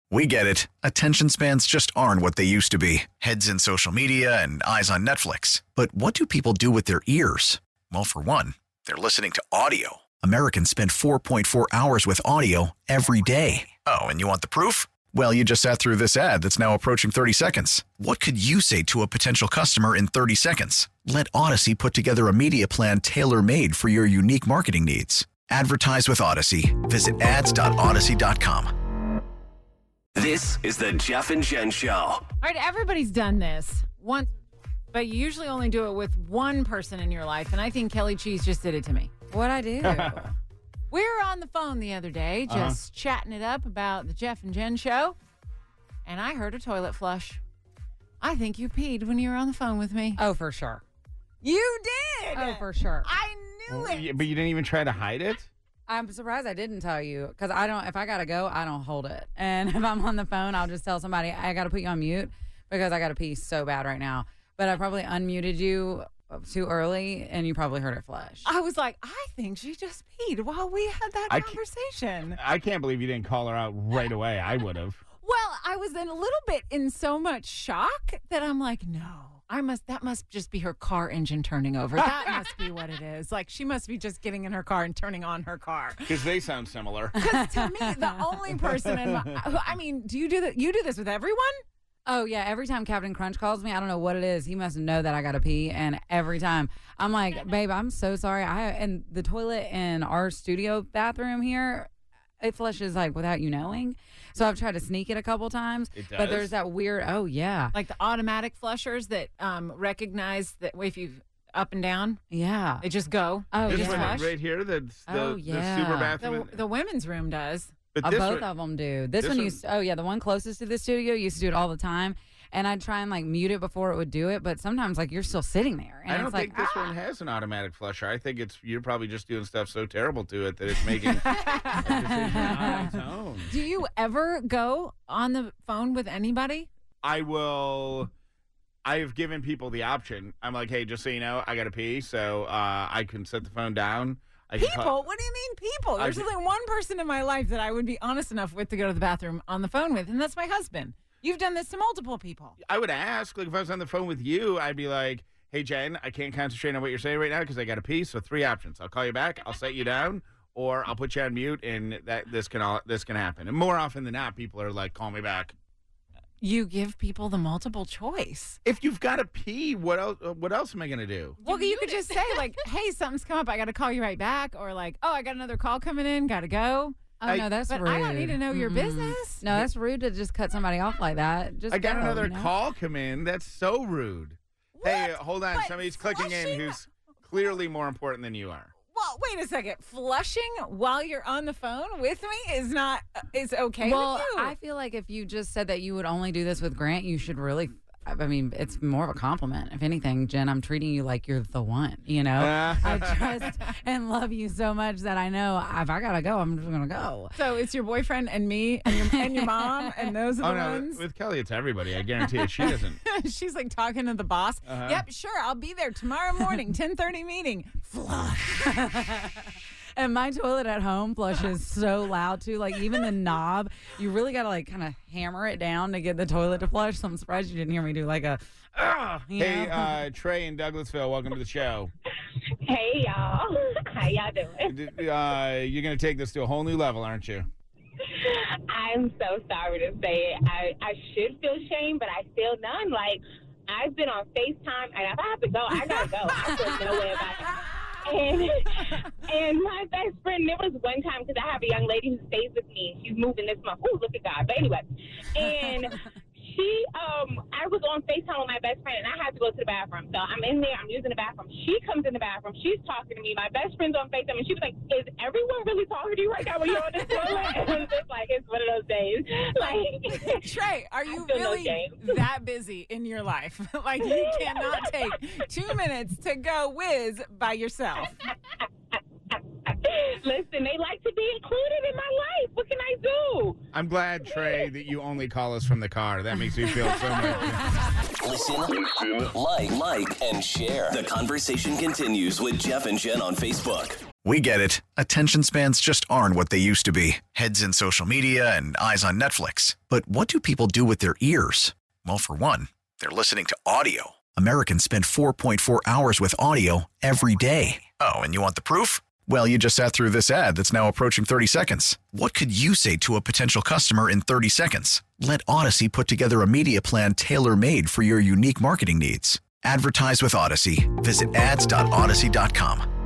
We get it. Attention spans just aren't what they used to be. Heads in social media and eyes on Netflix. But what do people do with their ears? Well, for one, they're listening to audio. Americans spend 4.4 hours with audio every day. Oh, and you want the proof? Well, you just sat through this ad that's now approaching 30 seconds. What could you say to a potential customer in 30 seconds? Let Odyssey put together a media plan tailor-made for your unique marketing needs. Advertise with Odyssey. Visit ads.odyssey.com. This is the Jeff and Jen Show. All right, everybody's done this once, but you usually only do it with one person in your life, and I think Kelly Cheese just did it to me. What'd I do? We were on the phone the other day just chatting it up about the Jeff and Jen Show, and I heard a toilet flush. I think you peed when you were on the phone with me. Oh, for sure. You did! Oh, for sure. I knew it! But you didn't even try to hide it? I'm surprised I didn't tell you because if I got to go, I don't hold it. And if I'm on the phone, I'll just tell somebody, I got to put you on mute because I got to pee so bad right now. But I probably unmuted you too early and you probably heard it flush. I was like, I think she just peed while we had that conversation. I can't believe you didn't call her out right away. I would have. Well, I was in a little bit in so much shock that I'm like, no. That must just be her car engine turning over. That must be what it is. Like, she must be just getting in her car and turning on her car. Because they sound similar. Because to me, the only person do you do that? You do this with everyone? Oh, yeah. Every time Captain Crunch calls me, I don't know what it is. He must know that I got to pee. And every time I'm like, babe, I'm so sorry. And the toilet in our studio bathroom here, it flushes like without you knowing. So I've tried to sneak it a couple times. It does? But there's that weird, oh, yeah. Like the automatic flushers that recognize that if you up and down. Yeah. They just go. Oh, This yeah. one flush. right here, the super bathroom. The women's room does. But this Both one, of them do. This one used to, the one closest to the studio used to do it all the time. And I'd try and like mute it before it would do it, but sometimes like you're still sitting there. And I don't it's think like, this one has an automatic flusher. I think you're probably just doing stuff so terrible to it that it's making a decision on its own. Do you ever go on the phone with anybody? I've given people the option. I'm like, hey, just so you know, I got to pee, so I can set the phone down. People? What do you mean people? There's only one person in my life that I would be honest enough with to go to the bathroom on the phone with, and that's my husband. You've done this to multiple people. I would ask, like, if I was on the phone with you, I'd be like, hey, Jen, I can't concentrate on what you're saying right now because I got to pee. So 3 options. I'll call you back, I'll set you down, or I'll put you on mute, and this can happen. And more often than not, people are like, call me back. You give people the multiple choice. If you've got to pee, what else am I going to do? Well, you could just say, like, hey, something's come up. I got to call you right back. Or like, oh, I got another call coming in. Got to go. oh, no, that's But rude. I don't need to know your business. No, that's rude to just cut somebody off like that. Just I got go, another you know? call come in. That's so rude. What? Hey, hold on. But Somebody's clicking in flushing- who's clearly more important than you are. Well, wait a second. Flushing while you're on the phone with me is okay Well, with you. I feel like if you just said that you would only do this with Grant, you should really. I mean, it's more of a compliment. If anything, Jen, I'm treating you like you're the one, you know? I trust and love you so much that I know if I got to go, I'm just going to go. So it's your boyfriend and me and your mom and those are the ones? With Kelly, it's everybody. I guarantee it. She doesn't. She's like talking to the boss. Uh-huh. Yep, sure. I'll be there tomorrow morning, 10:30 meeting. Flush. And my toilet at home flushes so loud too. Like even the knob, you really got to like kind of hammer it down to get the toilet to flush. So I'm surprised you didn't hear me do like a, you know? Hey, Trey in Douglasville, welcome to the show. Hey, y'all. How y'all doing? You're going to take this to a whole new level, aren't you? I'm so sorry to say it. I should feel shame, but I feel none. Like, I've been on FaceTime, and if I have to go, I got to go. I feel no way about it. And my best friend, there was one time, because I have a young lady who stays with me. She's moving this month. Ooh, look at God. But anyway, and I was on FaceTime with my best friend, and I had to go to the bathroom. So I'm in there. I'm using the bathroom. She comes in the bathroom. She's talking to me. My best friend's on FaceTime, and she was like, is everyone really talking to you right now when you're on this toilet? And it was just like, it's one of those days. Like, Trey, are you feel no really shame. that busy in your life? Like, you cannot take 2 minutes to go whiz by yourself. Listen, they like to be included in my life. What can I do? I'm glad, Trey, that you only call us from the car. That makes me feel so much. Listen, like, and share. The conversation continues with Jeff and Jen on Facebook. We get it. Attention spans just aren't what they used to be. Heads in social media and eyes on Netflix. But what do people do with their ears? Well, for one, they're listening to audio. Americans spend 4.4 hours with audio every day. Oh, and you want the proof? Well, you just sat through this ad that's now approaching 30 seconds. What could you say to a potential customer in 30 seconds? Let Odyssey put together a media plan tailor-made for your unique marketing needs. Advertise with Odyssey. Visit ads.odyssey.com.